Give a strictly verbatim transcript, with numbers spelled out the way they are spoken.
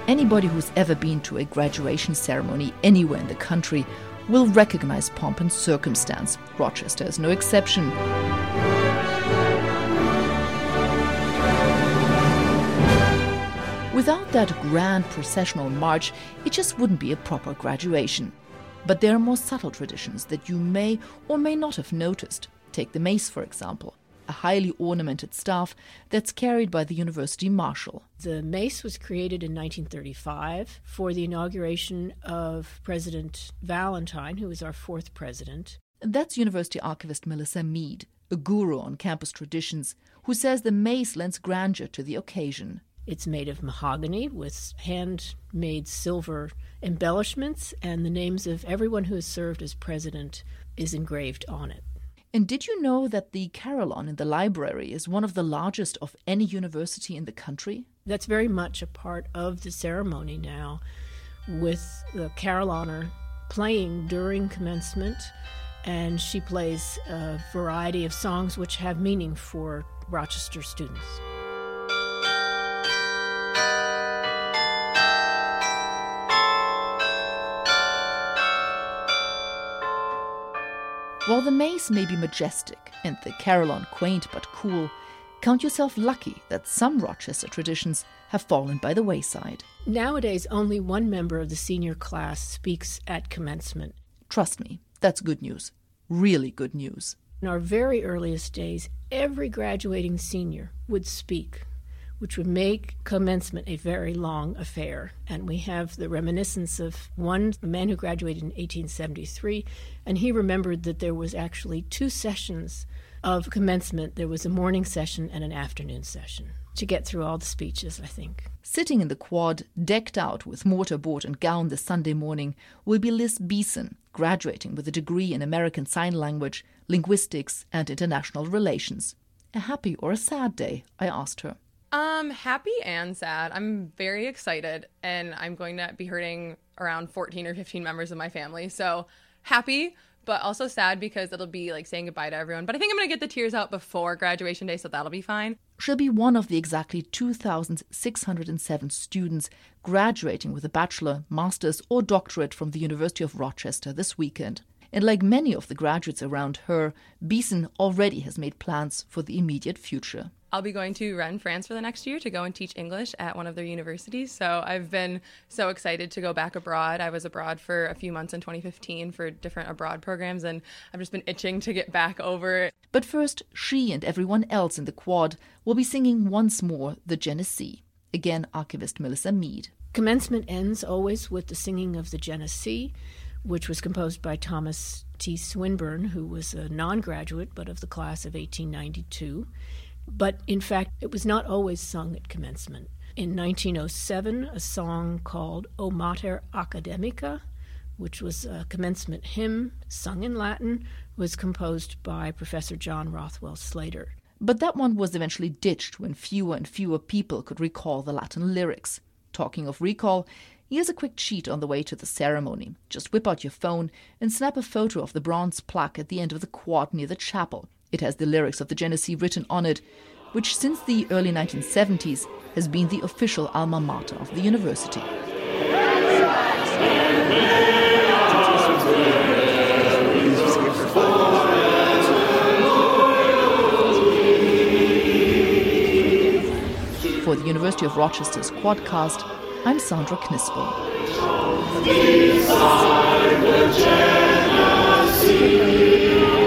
Anybody who's ever been to a graduation ceremony anywhere in the country will recognize pomp and circumstance. Rochester is no exception. Without that grand processional march, it just wouldn't be a proper graduation. But there are more subtle traditions that you may or may not have noticed. Take the mace, for example, a highly ornamented staff that's carried by the university marshal. The mace was created in nineteen thirty-five for the inauguration of President Valentine, who was our fourth president. That's University archivist Melissa Mead, a guru on campus traditions, who says the mace lends grandeur to the occasion. It's made of mahogany with handmade silver embellishments, and the names of everyone who has served as president is engraved on it. And did you know that the carillon in the library is one of the largest of any university in the country? That's very much a part of the ceremony now, with the carillonneur playing during commencement, and she plays a variety of songs which have meaning for Rochester students. While the mace may be majestic and the carillon quaint but cool, count yourself lucky that some Rochester traditions have fallen by the wayside. Nowadays, only one member of the senior class speaks at commencement. Trust me, that's good news. Really good news. In our very earliest days, every graduating senior would speak, which would make commencement a very long affair. And we have the reminiscence of one, a man who graduated in eighteen seventy-three, and he remembered that there was actually two sessions of commencement. There was a morning session and an afternoon session to get through all the speeches, I think. Sitting in the quad, decked out with mortarboard and gown this Sunday morning, will be Liz Beeson, graduating with a degree in American Sign Language, Linguistics and International Relations. A happy or a sad day, I asked her. Um, happy and sad. I'm very excited, and I'm going to be hurting around fourteen or fifteen members of my family. So happy, but also sad because it'll be like saying goodbye to everyone. But I think I'm going to get the tears out before graduation day, so that'll be fine. She'll be one of the exactly two thousand six hundred seven students graduating with a bachelor, master's or doctorate from the University of Rochester this weekend. And like many of the graduates around her, Beeson already has made plans for the immediate future. I'll be going to Rennes, France for the next year to go and teach English at one of their universities. So I've been so excited to go back abroad. I was abroad for a few months in twenty fifteen for different abroad programs, and I've just been itching to get back over. But first, she and everyone else in the quad will be singing once more the Genesee. Again, archivist Melissa Mead. Commencement ends always with the singing of the Genesee, which was composed by Thomas T. Swinburne, who was a non-graduate but of the class of eighteen ninety-two. But in fact, it was not always sung at commencement. In nineteen oh seven, a song called O Mater Academica, which was a commencement hymn sung in Latin, was composed by Professor John Rothwell Slater. But that one was eventually ditched when fewer and fewer people could recall the Latin lyrics. Talking of recall, here's a quick cheat on the way to the ceremony. Just whip out your phone and snap a photo of the bronze plaque at the end of the quad near the chapel. It has the lyrics of the Genesee written on it, which since the early nineteen seventies has been the official alma mater of the university. For the University of Rochester's Quadcast, I'm Sandra Knispel. Beside the Genesee.